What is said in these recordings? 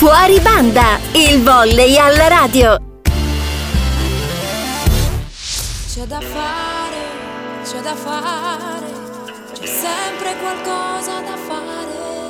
Fuori banda, il volley alla radio. C'è da fare, c'è sempre qualcosa da fare.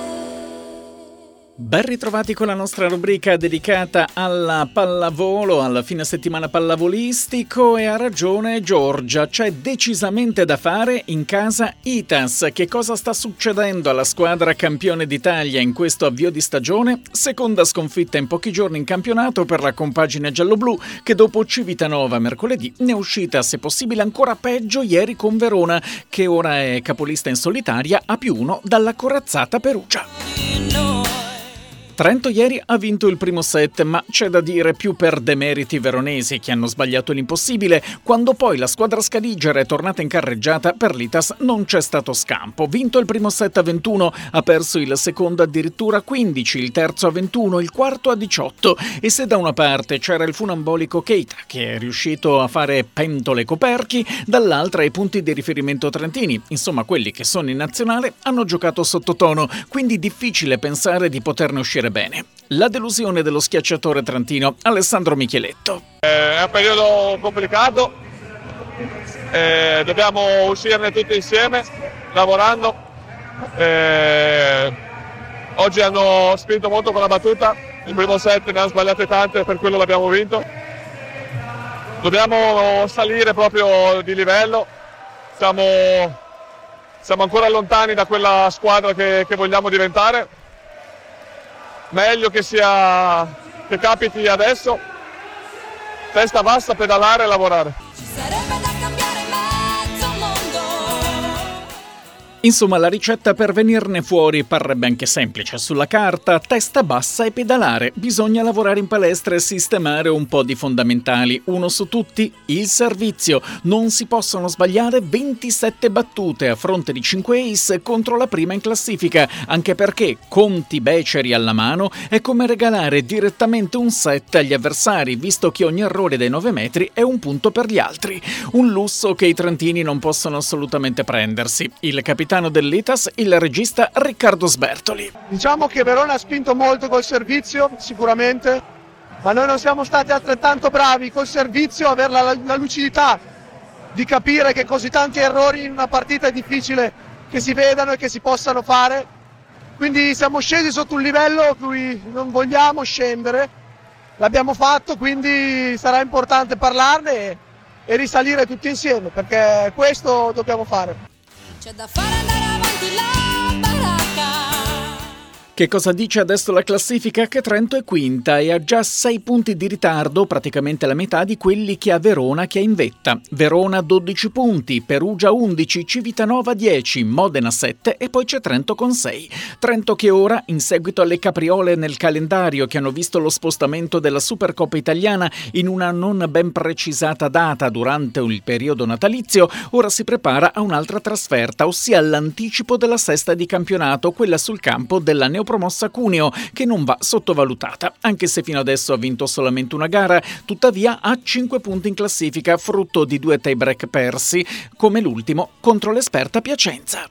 Ben ritrovati con la nostra rubrica dedicata alla pallavolo, al fine settimana pallavolistico, e ha ragione Giorgia, c'è decisamente da fare in casa Itas. Che cosa sta succedendo alla squadra campione d'Italia in questo avvio di stagione? Seconda sconfitta in pochi giorni in campionato per la compagine gialloblu, che dopo Civitanova mercoledì ne è uscita, se possibile ancora peggio, ieri con Verona, che ora è capolista in solitaria a +1 dalla corazzata Perugia. Trento ieri ha vinto il primo set, ma c'è da dire più per demeriti veronesi, che hanno sbagliato l'impossibile. Quando poi la squadra scaligera è tornata in carreggiata, per l'Itas non c'è stato scampo. Vinto il primo set a 21, ha perso il secondo addirittura a 15, il terzo a 21, il quarto a 18. E se da una parte c'era il funambolico Keita, che è riuscito a fare pentole coperchi, dall'altra i punti di riferimento trentini, insomma quelli che sono in nazionale, hanno giocato sottotono, quindi difficile pensare di poterne uscire bene. La delusione dello schiacciatore trentino Alessandro Micheletto. È un periodo complicato, dobbiamo uscirne tutti insieme, lavorando. Oggi hanno spinto molto con la battuta, il primo set ne hanno sbagliate tante, per quello l'abbiamo vinto. Dobbiamo salire proprio di livello, siamo ancora lontani da quella squadra che vogliamo diventare. Meglio che capiti adesso, testa bassa, pedalare e lavorare. Ci sarebbe da cambiare mezzo mondo. Insomma, la ricetta per venirne fuori parrebbe anche semplice sulla carta: testa bassa e pedalare. Bisogna lavorare in palestra e sistemare un po' di fondamentali. Uno su tutti, il servizio. Non si possono sbagliare 27 battute a fronte di 5 ace contro la prima in classifica, anche perché, conti beceri alla mano, è come regalare direttamente un set agli avversari, visto che ogni errore dai 9 metri è un punto per gli altri. Un lusso che i trentini non possono assolutamente prendersi. Il capitano dell'Itas, il regista Riccardo Sbertoli. Diciamo che Verona ha spinto molto col servizio, sicuramente, ma noi non siamo stati altrettanto bravi col servizio a avere la lucidità di capire che così tanti errori in una partita è difficile che si vedano e che si possano fare. Quindi siamo scesi sotto un livello a cui non vogliamo scendere, l'abbiamo fatto, quindi sarà importante parlarne e risalire tutti insieme, perché questo dobbiamo fare. C'è da fare, andare avanti la baracca. Che cosa dice adesso la classifica? Che Trento è quinta e ha già 6 punti di ritardo, praticamente la metà di quelli che ha Verona, che è in vetta. Verona 12 punti, Perugia 11, Civitanova 10, Modena 7 e poi c'è Trento con 6. Trento che ora, in seguito alle capriole nel calendario che hanno visto lo spostamento della Supercoppa italiana in una non ben precisata data durante il periodo natalizio, ora si prepara a un'altra trasferta, ossia all'anticipo della sesta di campionato, quella sul campo della neopromossa Cuneo, che non va sottovalutata. Anche se fino adesso ha vinto solamente una gara, tuttavia ha 5 punti in classifica, frutto di 2 tie-break persi, come l'ultimo contro l'esperta Piacenza.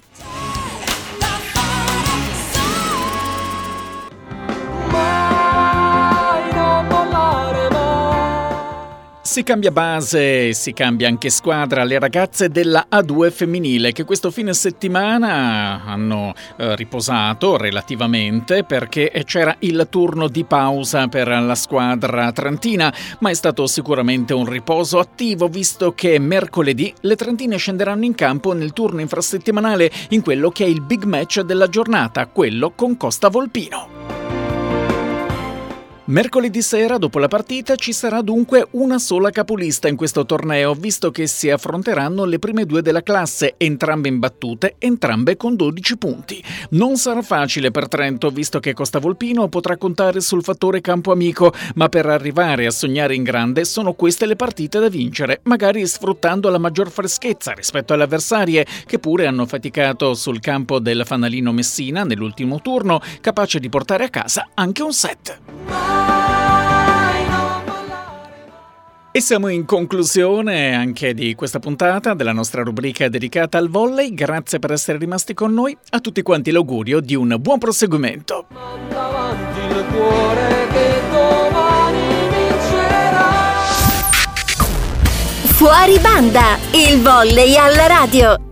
Si cambia base, si cambia anche squadra. Le ragazze della A2 femminile, che questo fine settimana hanno riposato relativamente, perché c'era il turno di pausa per la squadra trentina, ma è stato sicuramente un riposo attivo, visto che mercoledì le trentine scenderanno in campo nel turno infrasettimanale in quello che è il big match della giornata, quello con Costa Volpino. Mercoledì sera, dopo la partita, ci sarà dunque una sola capolista in questo torneo, visto che si affronteranno le prime 2 della classe, entrambe imbattute, entrambe con 12 punti. Non sarà facile per Trento, visto che Costa Volpino potrà contare sul fattore campo amico, ma per arrivare a sognare in grande sono queste le partite da vincere, magari sfruttando la maggior freschezza rispetto alle avversarie, che pure hanno faticato sul campo del fanalino Messina nell'ultimo turno, capace di portare a casa anche un set. E siamo in conclusione anche di questa puntata della nostra rubrica dedicata al volley. Grazie per essere rimasti con noi. A tutti quanti l'augurio di un buon proseguimento. avanti il cuore che domani vincerà. Fuori banda, il volley alla radio.